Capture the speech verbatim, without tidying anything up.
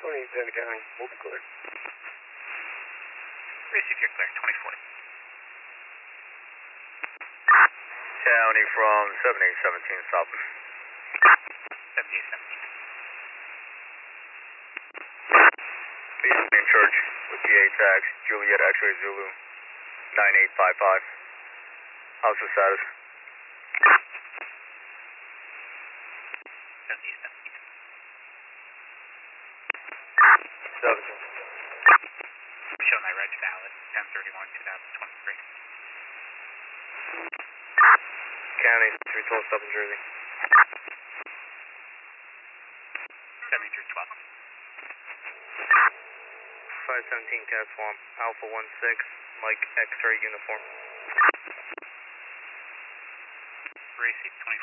twenty, Santa County, we'll be clear. Receive, you're clear, twenty forty. County from seventy-eight seventeen, stop. seventy-eight seventeen. Beacon in Church with G A tags, Juliet X-ray Zulu, nine eight five five. How's the status? seventy-eight seventeen. seventeen. Showing my reg valid, ten thirty-one twenty twenty-three. County, three twelve, stop in Jersey. seventy-three twelve. five seventeen, Cat Swamp, Alpha one six, Mike X-ray uniform. Receive, twenty